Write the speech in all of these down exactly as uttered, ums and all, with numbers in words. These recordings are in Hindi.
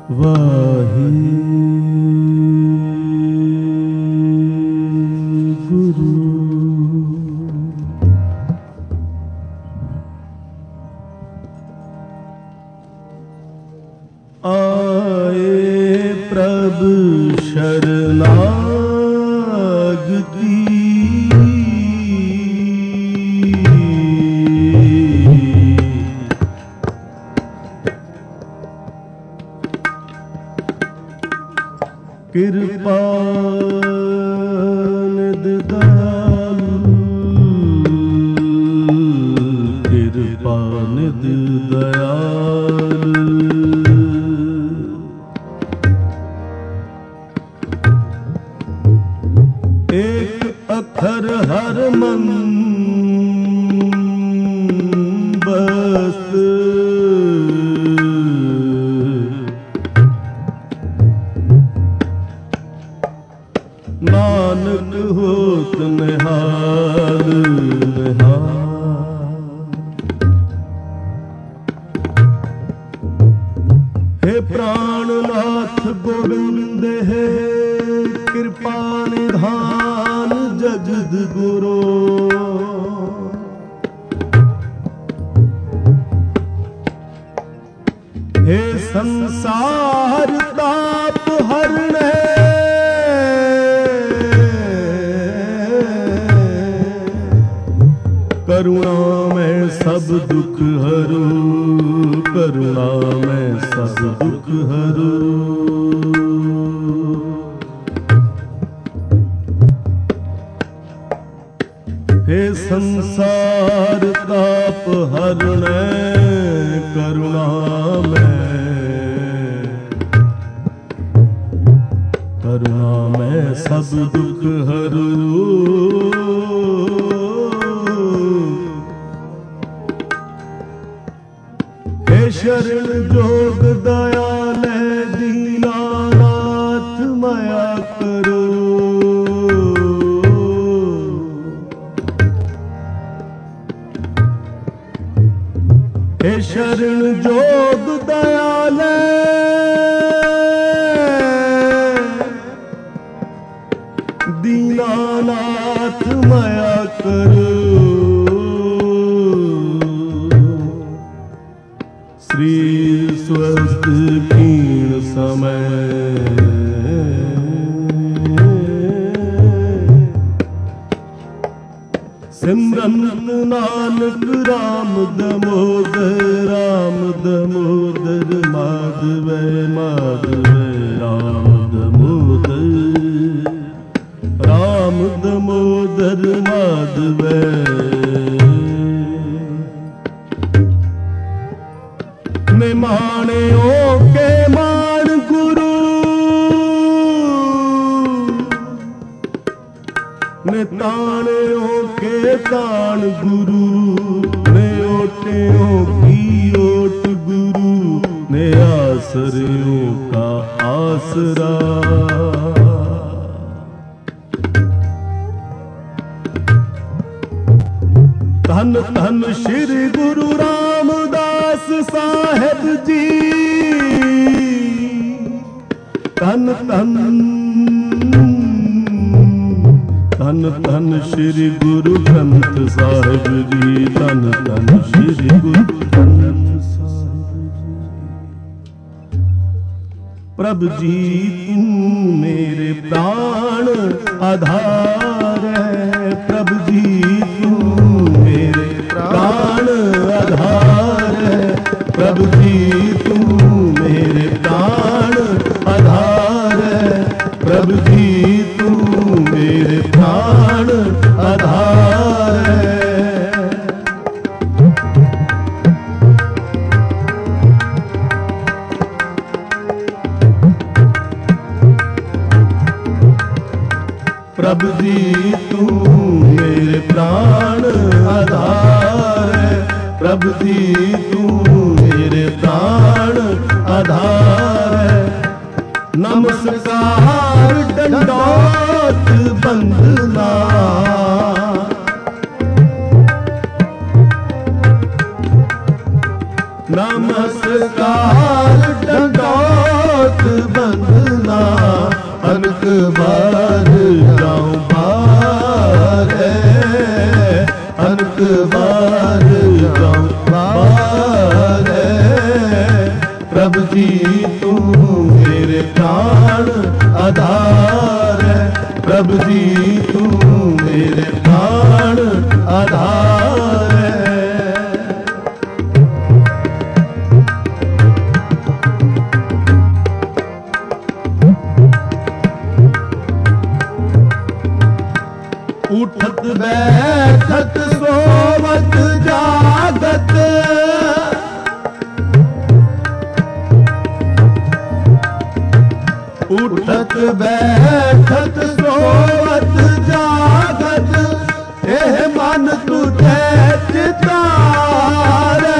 वाहिगुरु। आए प्रभु शरणागति, कृपा निध दयालु, कृपा निध दयालु। एक अखर हर मन बस, नानक होत निहाल निहाल। हे प्राणनाथ गोविंद हे कृपा निधान जगद गुरु। हे संसार ताप हरणे, करुणा में सब दुख हरू, करुणा में सब दुख हरू। हे संसार ताप हरणे, करुणा में करुणा में सब दुख हरू। शरण जोग दयाल दीनानाथ माया करो। हे शरण जोग दयाल दीनानाथ माया करो। श्री स्वस्थ क्षीण समय, सिमरन नानक राम दमोदर, राम दमोदर माधव माधव, राम दमोदर, राम दमोदर माधव। निमाणे के मान गुरु, निताणे के ताण गुरु, ने ओटे की ओट गुरु, ने आसरियों का आसरा। धन धन श्री गुरु रामदास साहेब जी, धन धन धन धन श्री गुरु ग्रंथ साहिब जी, धन धन श्री गुरु ग्रंथ साहिब जी। प्रभु जी तुम मेरे प्राण आधार है, प्रभु जी प्राण आधार है, प्रभु जी तुम मेरे प्राण आधार है, प्रभु जी तुम मेरे प्राण आधार है। प्रभु जी तुम मेरे प्राण आधार है, प्रभु जी तू मेरे प्राण आधार है। नमस्कार दंडौत बंदना, नमस्कार दंडौत प्रभु जी तू मेरे प्राण आधार है, प्रभु जी तू मेरे प्राण आधार है। उठत बैठत सोवत जागत, उठत बैठत सोवत जागत, एह मन तुझे चितारे,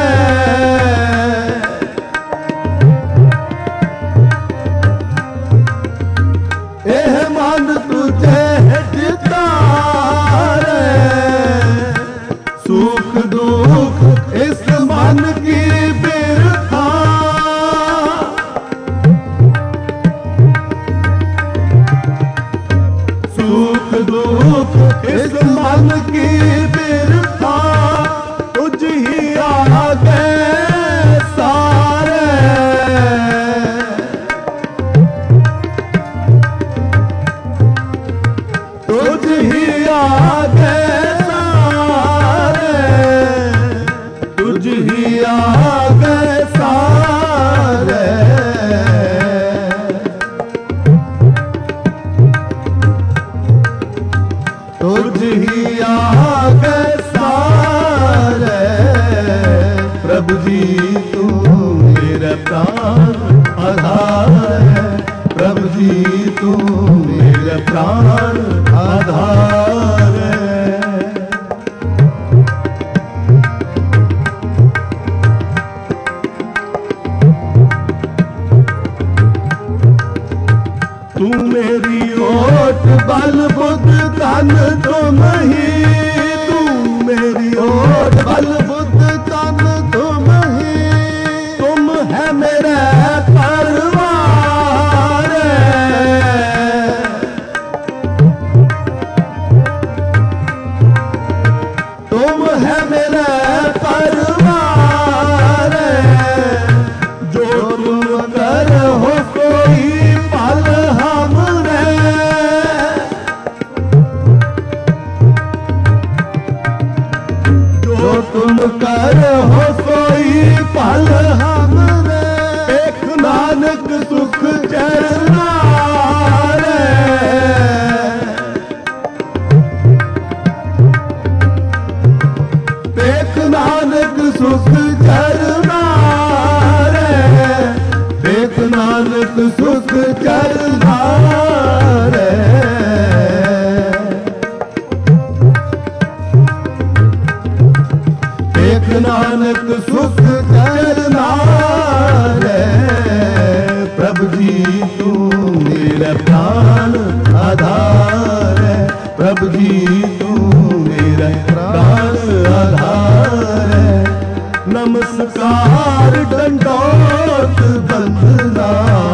एह मन तुझे चितारे। सुख दुख इस मन की बिरथा, सुख दुख इस मन की बिरथा, तुझ ही आगे सारे, तुझ ही आगे सारे, तुझ ही आगे सारे। तुझ ही आगे सारे, प्रभु जी तू मेरा प्राण आधार है, प्रभु जी तू मेरा प्राण आधार है। तू मेरी ओट बल बुद्ध तन तुम ही, तू मेरी ओट बल बुद्ध तन तुम ही, तुम है मेरा परवार, तुम है मेरा परवार। जो तुम करो कोई पल हमने, जो तुम करो कोई पल हमने, एक नानक सुख चरना रे, एक नानक सुख चरना रे, एक नानक सुख चरना रे। एक नानक सुख चरना रे, प्रभु जी तू मेरा प्राण आधार है, प्रभु जी तू मेरा प्राण आधार है। नमस्कार दंडोत बंदना,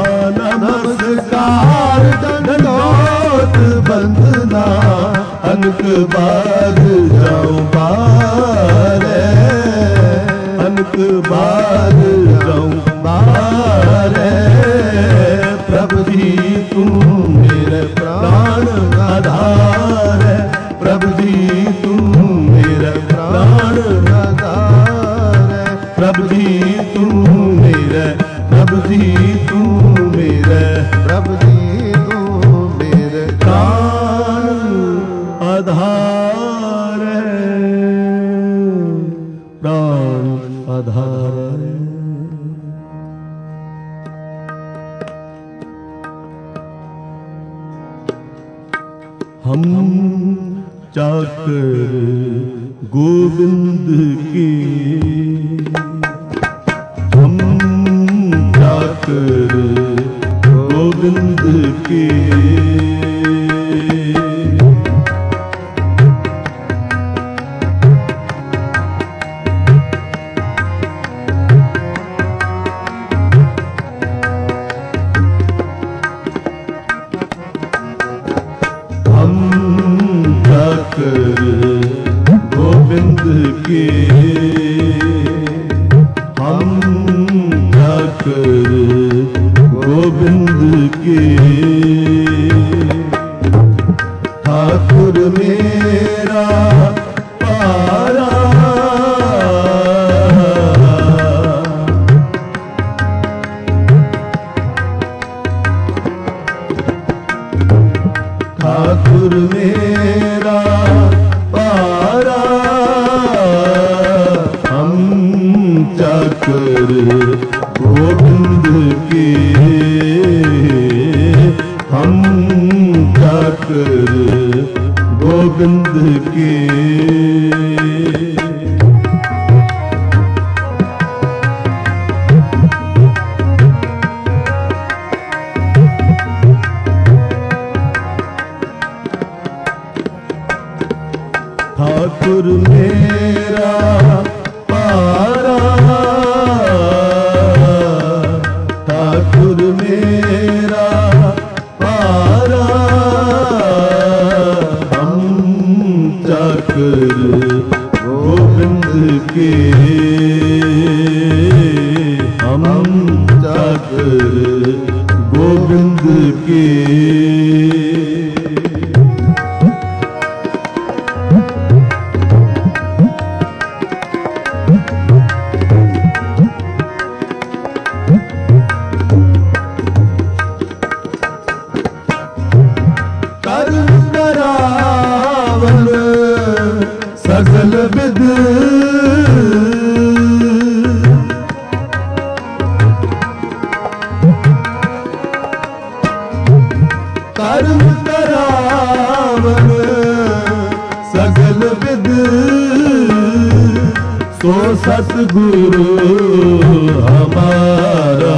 नमस्कार दंडोत बंदना, अनक बार जाऊं बारे, अनक बार जाऊं बारे। प्रभु जी तू मेरे प्राण आधार है, प्रभु जी तू मेरा प्राण आधार है, प्रभु जी तू मेरा, प्रभु जी तू मेरा, प्रभु जी तू मेरे प्राण आधार है, प्राण आधार है। हम चाकर गोविंद के, हम चाकर गोविंद के, गोविंद के, हम चाकर गोविंद के। ठाकुर मेरा पारा ठाकुर मेरा पारा हम चाकर गोविंद के। हम चाकर गोविंद के। ठाकुर मेरा पारा ठाकुर मेरा पारा हम चाकर गोविंद के। हम चाकर गोविंद के। सगल विद कर्म करावन सगल विद सो सतगुरु हमारा।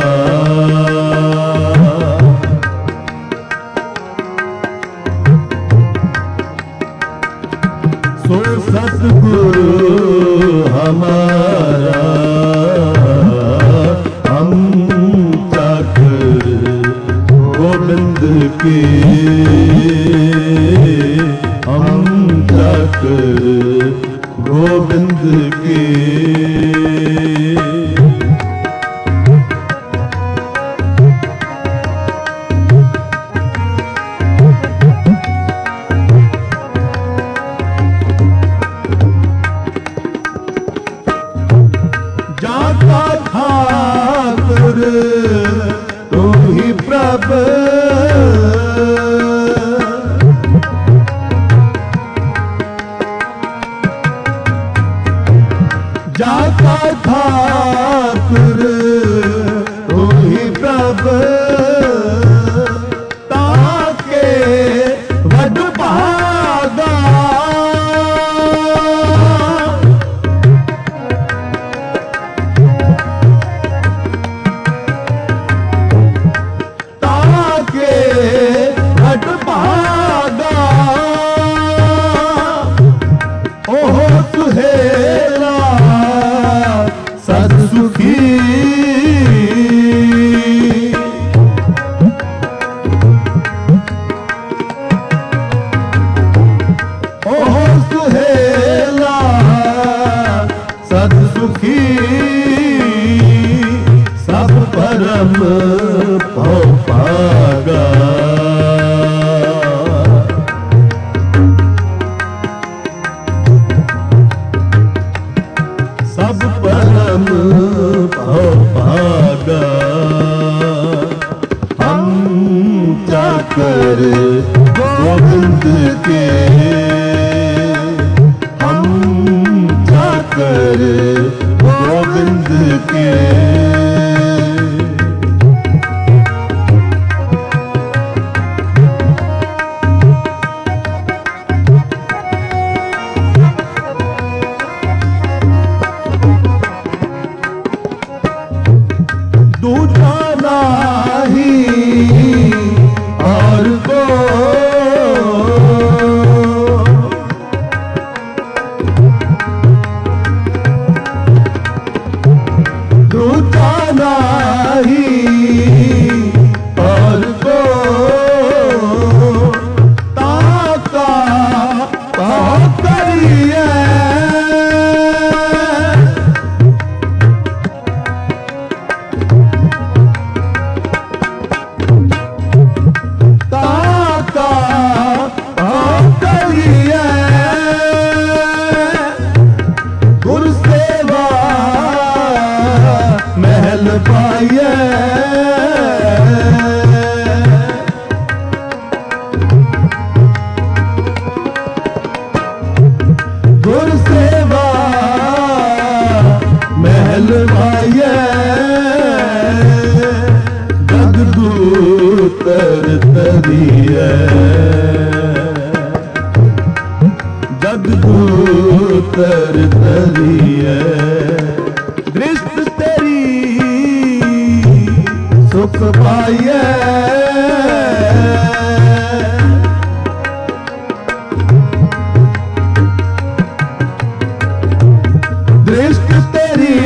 सो सतगुरु हमारा हम चाकर गोविंद के। हम चाकर गोविंद के। जाका ठाकुर तू ही प्रभु। जाका ठाकुर तू ही प्रभु। ताके वड भागा सद सुखी ओह सुहेला सद सुखी सब परम पागा। सब परम भागा हम चाकर गोविंद के। हम चाकर गोविंद के। दूजा नाही और को दूजा नाही और को ताका बहुत करिए। तरिए जगदूतर तरिए दृष्ट तेरी सुख पाइए दृष्ट तेरी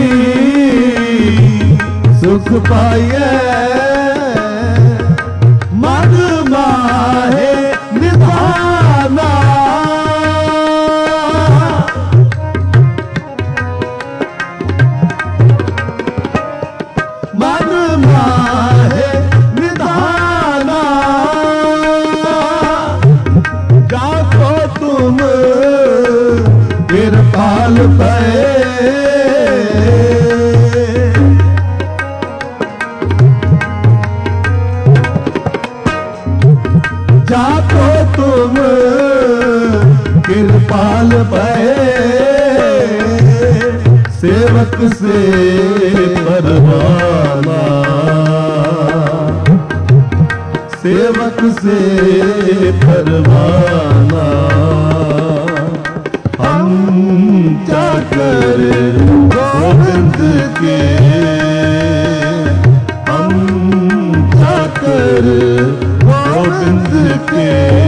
सुख पाइए मन माहे निधाना मन माहे निधाना जाको तुम कृपाल पे जाको तुम कृपाल पे सेवक से परवाना सेवक से परवाना हम चाकर गोविंद के हम चाकर गोविंद के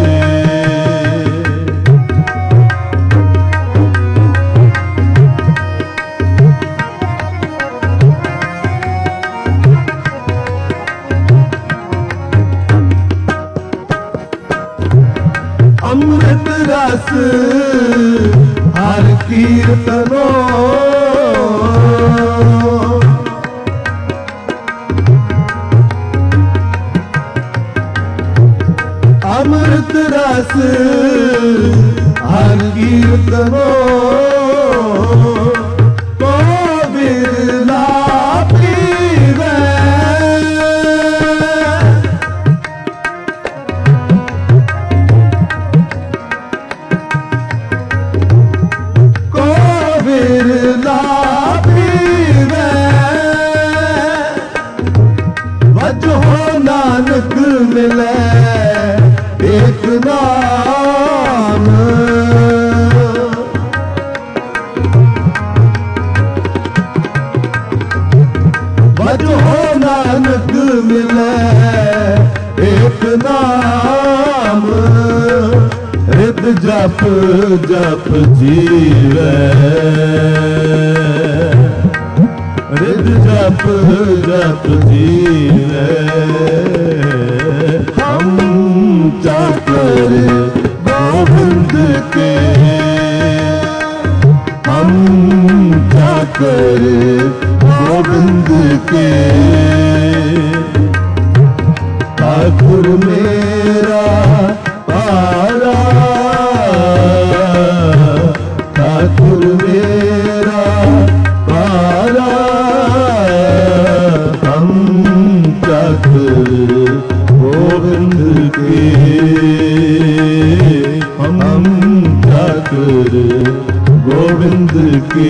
अमृत रस हर कीर्तनो अमृत रस हर कीर्तनो को बिरला पीवे को बिरला पीवे वजो नानक मिले एक नाम वजो नानक मिले एक नाम हृद जप जप जीवे हृद जप जप जीवे हम चाकर गोविंद के हम चाकर गोविंद के ठाकुर मेरा पारा ठाकुर मेरा पारा हम चाकर गोविंद के हम चाकर गोविंद के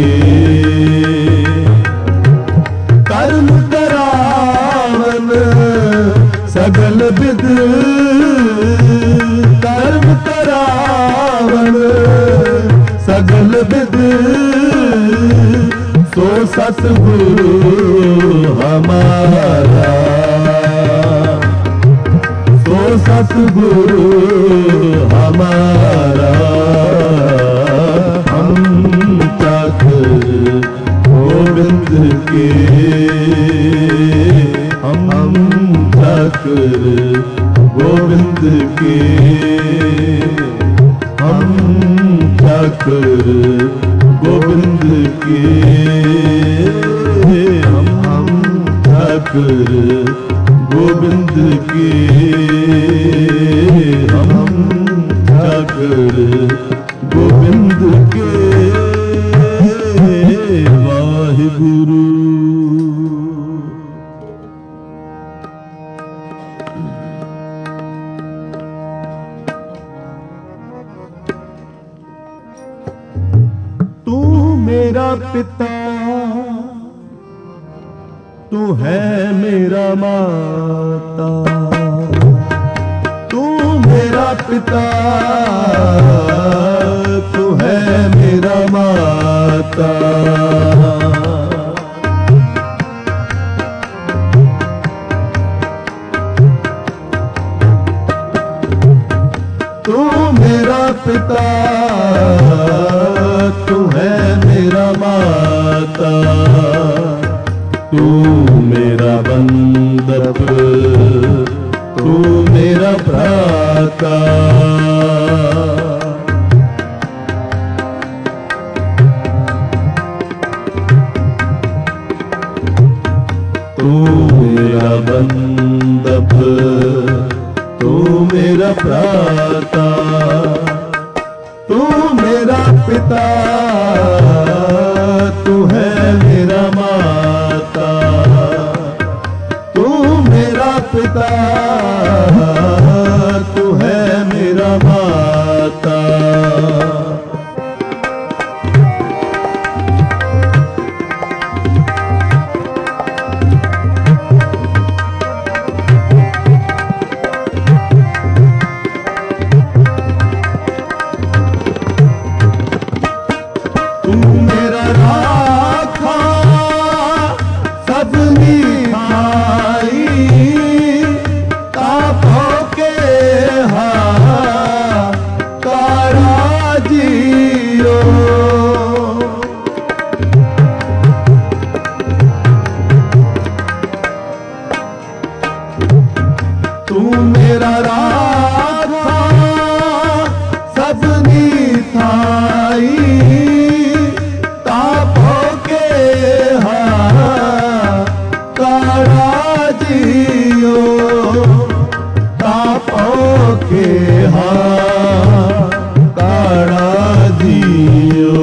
कर्म करावन सगल विद कर्म करावन सगल विद सो सतगुरु हमारा सो सतगुरु हमारा हम चाकर गोविंद के हम चाकर गोविंद के हम चाकर गोविंद के हम हम चाकर गोविंद के हम चाकर गोविंद के वाहिगुरु। तू मेरा पिता तू है मेरा माता तू पिता, तू है मेरा माता। तू मेरा पिता, तू है मेरा माता। तू मेरा बंधप, तू मेरा भ्राता। तू मेरा बंधप, तू मेरा भ्राता। तू मेरा पिता, तू है मेरा माता। तू मेरा पिता, तू है मेरा माता। तू मेरा राखा सबनी भाई, तापों के हाकारा जियो। तू मेरा राखा सबनी थाई, तापों के हाकारा जियो। तापों के हाकारा जियो।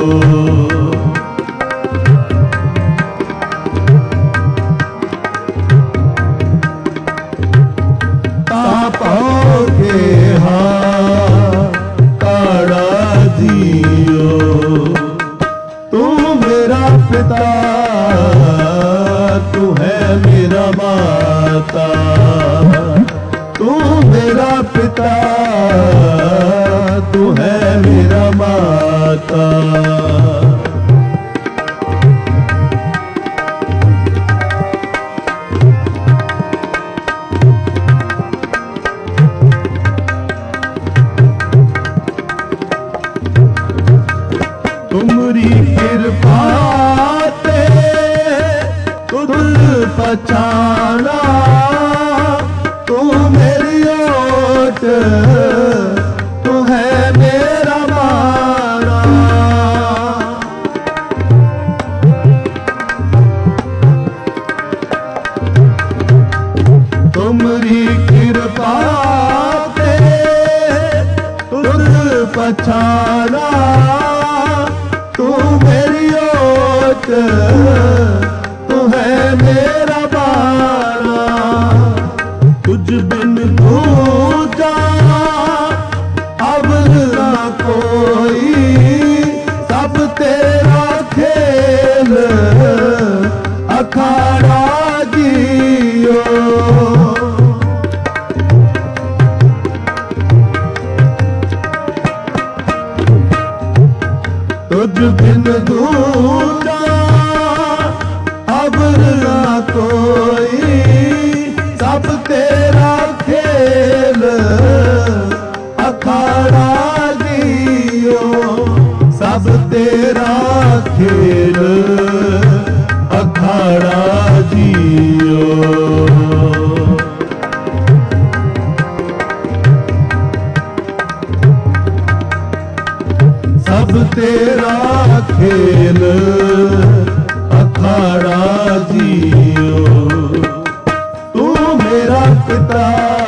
तापों के हाकारा जियो। तू मेरा पिता, तू है मेरा माता। तू मेरा पिता, तू है मेरा माता। तुमरी कृपा ते तुझ पहचाना। तू मेरी ओट, तू है मेरा माना। तुमरी कृपा ते तुझ पहचाना। तू मेरी ओट, तू है मेरा बाना। तुझ बिन दूजा अब ना कोई, सब तेरा खेल अखाड़ा जियो। तुझ बिन दूजा अब ना कोई, सब तेरा खेल अखाड़ा जियो। सब तेरा खेल अखाड़ा जियो। सब तेरा खेल अखाड़ा जियो। तू मेरा पिता,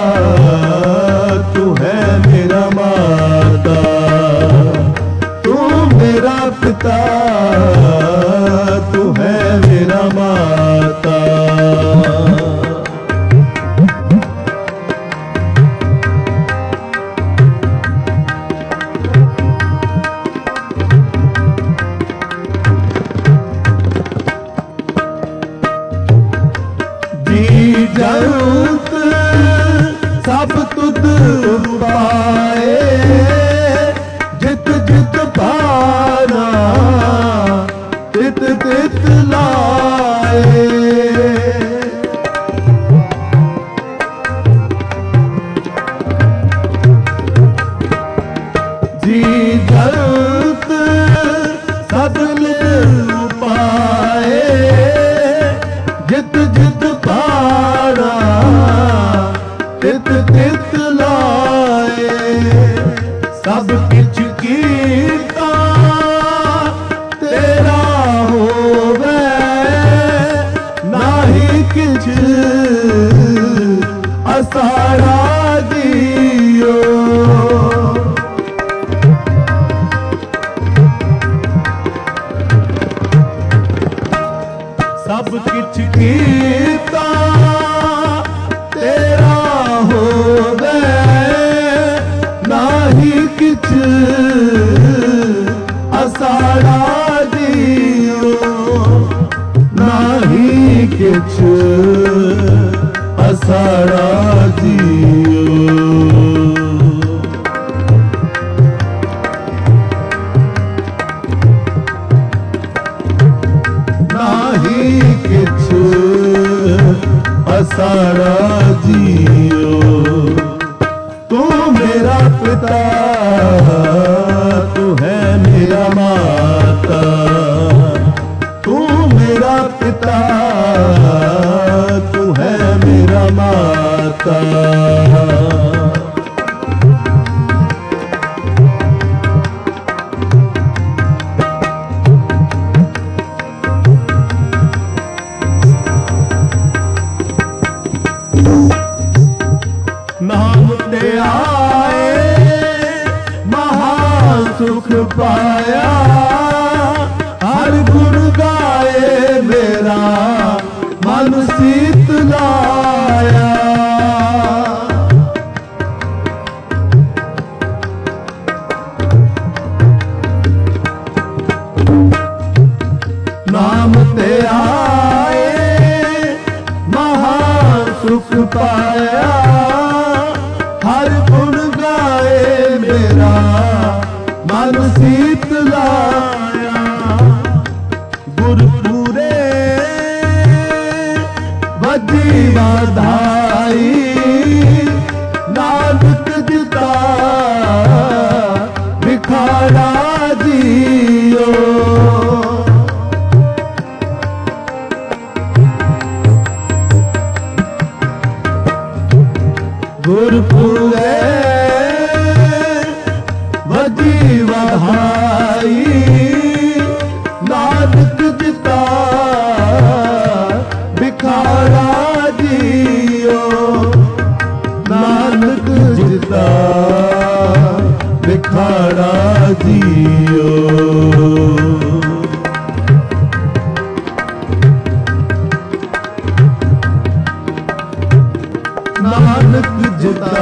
तू है मेरा माता। तू मेरा पिता, तू है मेरा माता। जरूरत सब तुद उपाए जित जित पाना तित तित लाए। जी धरत सदल उपाए जित जित पाना तित तित लाए। सब किछ कीता तेरा होवे नाही किछ असारा दियो। सब किछ कीता तेरा होवे नाही किछ असाड़ा दियो। नाही किछ असाड़ा दियो। किछ असारा जियो। तू मेरा पिता तू है मेरा माता। तू मेरा पिता तू है मेरा माता। नाम ते आए महासुख पाया हर गुण गाए मेरा मन शीतलाया। नाम ते आए महासुख पाया हर गुण गाए मेरा मन शीतलाया। गुरपुरे बजी बधाई नानक जिता बिखाड़ा जियो। गुरपुरे बजी बधाई नानक जिता बिखाड़ा जियो। नानक जिता बिखाड़ा जियो। नानक जिता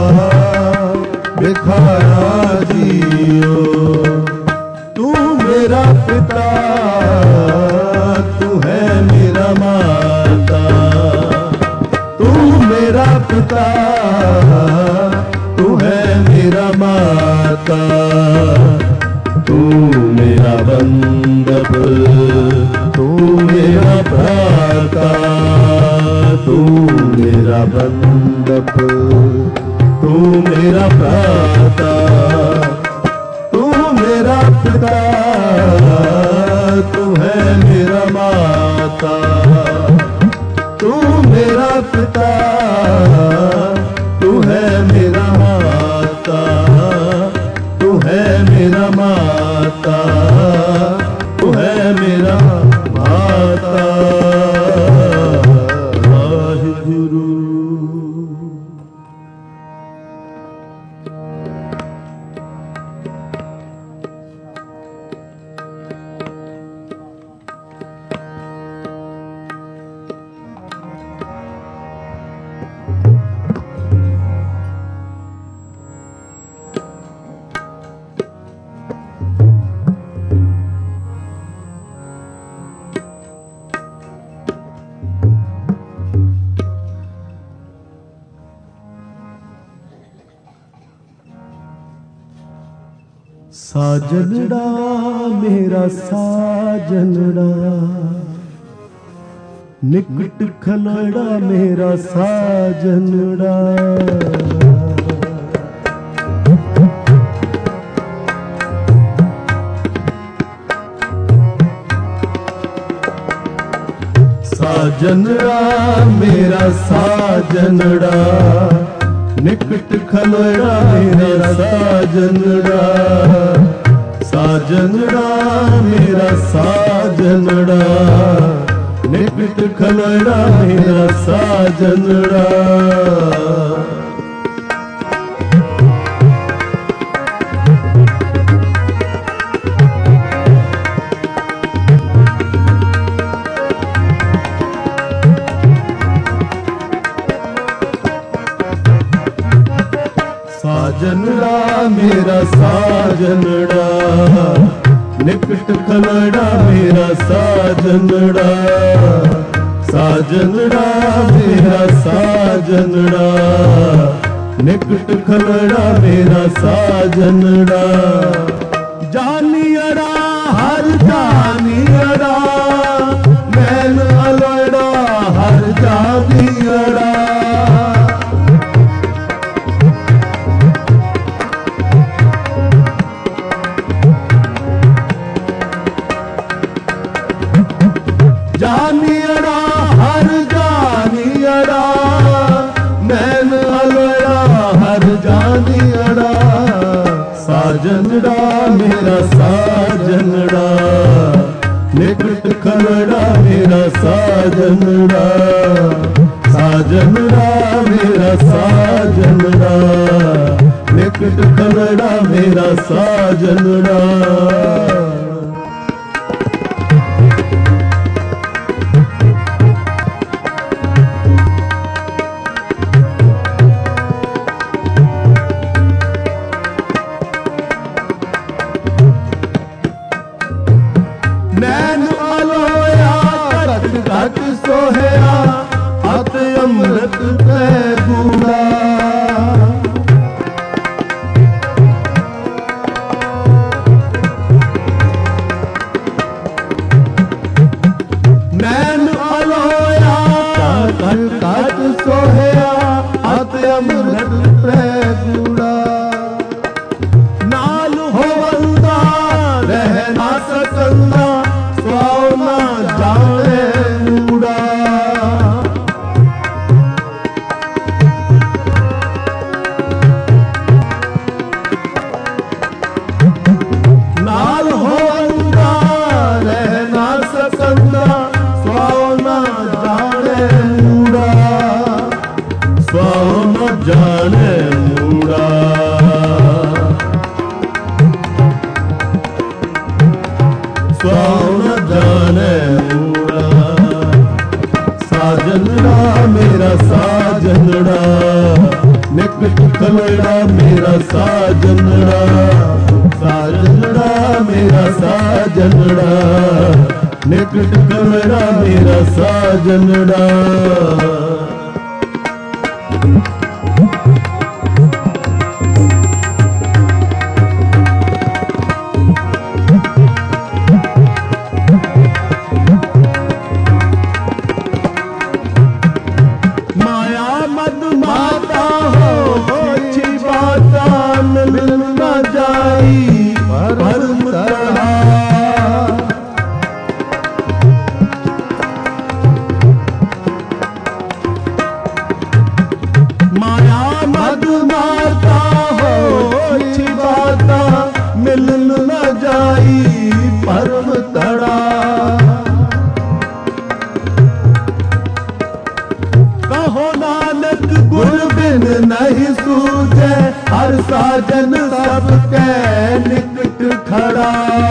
बिखाड़ा जियो। तू मेरा पिता तू है मेरा माता। तू मेरा पिता तू है मेरा माता। तू मेरा बंधप तू मेरा भ्राता। तू मेरा बंधप तू मेरा भ्राता। तू मेरा पिता तू है मेरा माता। तू मेरा पिता तू है मेरा माता। तू है मेरा माता तू है मेरा माता। वाहिगुरु। साजनड़ा मेरा साजनड़ा, निकट खलड़ा मेरा साजनड़ा। साजनड़ा मेरा साजनड़ा, निकट खलोड़ा मेरा साजनड़ा। साजनड़ा मेरा साजनड़ा, निकट खलोड़ा मेरा साजनड़ा। साजनड़ा मेरा साजनड़ा, निकट खलड़ा मेरा साजनड़ा। साजनड़ा मेरा साजनड़ा, निकट खलड़ा मेरा साजनड़ा। जानियड़ा हर जानियड़ा, मैल अलड़ा हर जानियड़ा। जानियड़ा हर जानियड़ा, नैन अलड़ा हर जानियड़ा। साजनड़ा मेरा साजनड़ा, निकट खलड़ा मेरा साजनड़ा। साजनड़ा मेरा साजनड़ा, निकट खलड़ा मेरा साजनड़ा। नैन अलोया घट घट सोहया, अत अमृत तै गूढ़ा। नैन अलोया घट घट सोहया, अत अमृत तै गूढ़ा। नाल होवंदा रह ना सकंदा, स्वाना जाने मूड़ा। नाल होवंदा रह ना सकंदा, स्वाना जाने मूड़ा। स्वाना जाने मूड़ा। स्वाना जाने मूड़ा। साजनड़ा मेरा साजनड़ा, निकट खलड़ा मेरा साजनड़ा। साजनड़ा मेरा साजनड़ा, निकट खलड़ा मेरा साजनड़ा। माया मद माता हो अच्छी बाता, मिल न जाई भरम तड़ा। माया मद माता हो अच्छी बाता, मिल न जाई भरम तड़ा। कहो नानक गुर बिन नहीं सूझे, हर साजन सबके निकट खड़ा।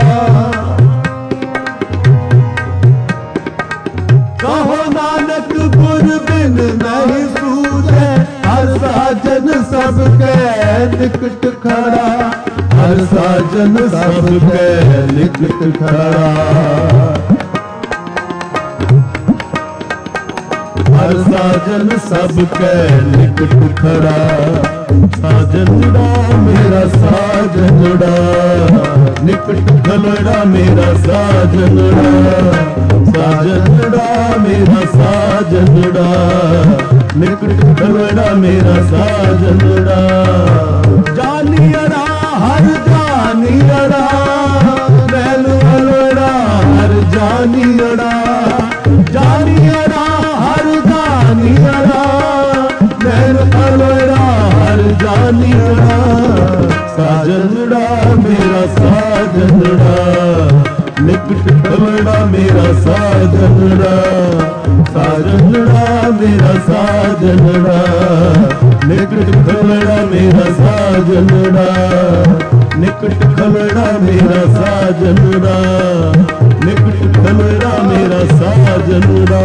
कहो नानक गुर बिन नहीं सूझे, हर साजन सबके निकट खड़ा। हर साजन सबके निकट खड़ा। हर साजन साजन सब कै निकट खड़ा, साजनड़ा मेरा साजनड़ा, निकट खलड़ा मेरा साजनड़ा, साजनड़ा मेरा साजनड़ा, निकट खलड़ा मेरा साजनड़ा। जानियड़ा हर जानियड़ा, मैनू अलड़ा हर जानियड़ा, जानियड़ा हर जानियड़ा, मैनू अलड़ा हर जानियड़ा। साजनड़ा मेरा साजनड़ा, निकट खलड़ा मेरा साजनड़ा, साजनड़ा मेरा साजनड़ा, निकट खलड़ा मेरा साजनड़ा, निकट खलड़ा मेरा साजनड़ा, निकट खलड़ा मेरा साजनड़ा।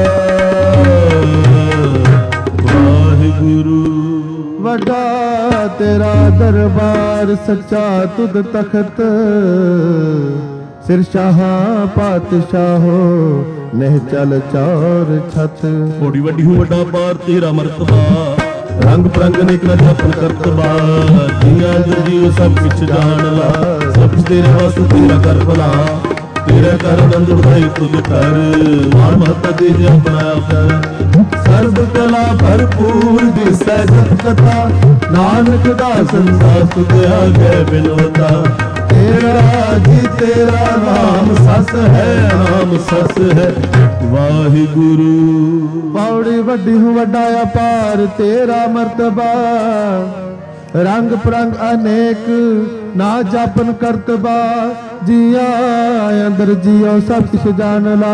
वाहिगुरु वड्डा तेरा दरबार, सच्चा तुद तखत, सिर शाह पातशाहो नह चल चौर छत। थोड़ी वड्डी हूँ वड्डा पार तेरा मरतबा, रंग परंग नेक न जपन करतबा, जिया जीव सब कुछ जान ला, सब कुछ तेरे वास्ते तेरा कर भला, तेरा कर नंद उठाई तुझ कर, मान महता दे अपना कर। सर्व कला भरपूर दिसै जत कथा, नानक दासन दास तुझ आगे बिनवता। तेरा जी तेरा नाम सस है, नाम सस है। वाहिगुरु पौड़ी वड्डी हूँ वड्डा अपार तेरा मर्तबा, रंग परंग अनेक ना जापन करतबा, जिया अंदर जियो सब कुछ जान ला,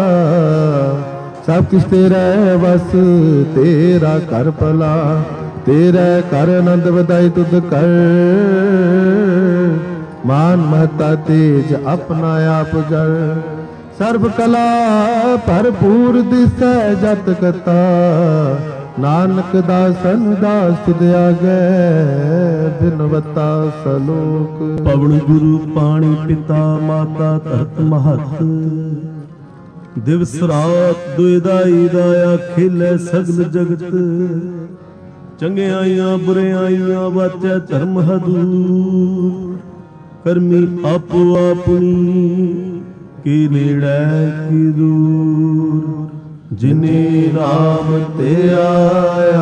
सब कुछ तेरा बस तेरा कर भला, तेरा कर आनंद वधाई तुद कर। मान महता तेज अपना आप जड़, सर्व कला भरपूर दिसै जत कथा, नानक दासन दास तुद आगे बिनवता सलोक। पवन गुरु पाणी पिता माता धरत महत, दिवस रात दुइदाई दाया खिलै सगल जगत, चंगियाइयां बुरियाइयां वाचै धर्म हदूर, करमी आपो अपनी की नेड़ै की दूर। जिने नाम ते आया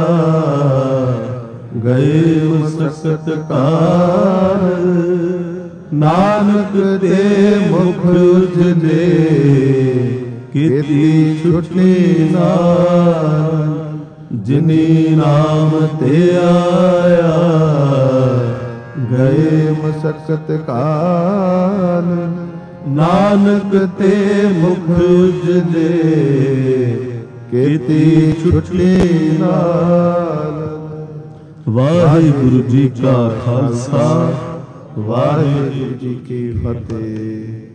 गए मसकत कार, नानक ते मुख उजले कीती छुटी नाल। जिने नाम ते आया गए मसकत काल, नानक ते मुख उजले कीती छुटी नाल। वाहिगुरु जी का खालसा, वाहिगुरु जी की फतेह।